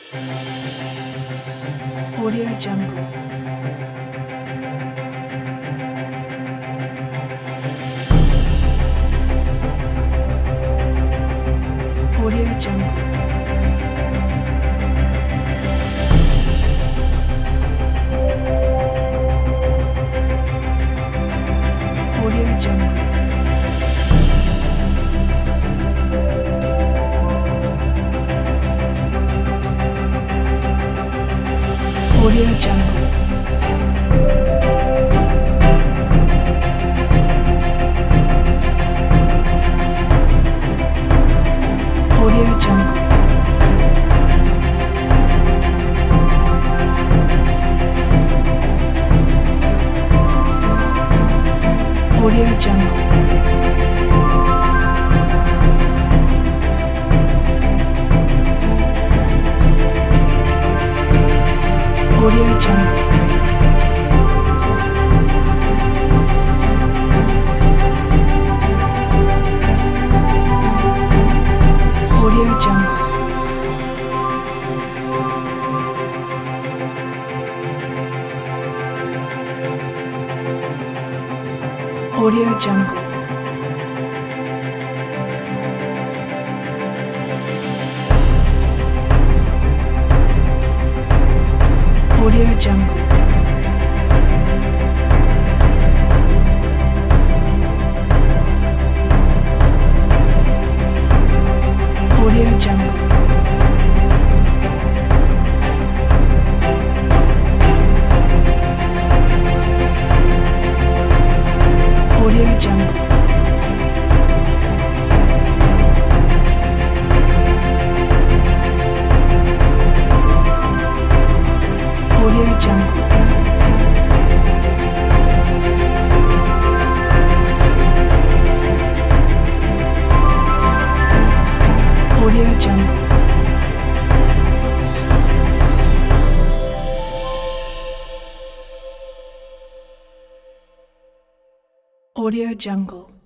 Audio Jungle. Audio Jungle. Audio Jungle. Audio Jungle. Audio Jungle. Audio Jungle. Audio Jungle. Audio Jungle. Audio Jungle. Audio Jungle. Audio Jungle. Audio Jungle. Audio Jungle. Audio Jungle. Audio Jungle.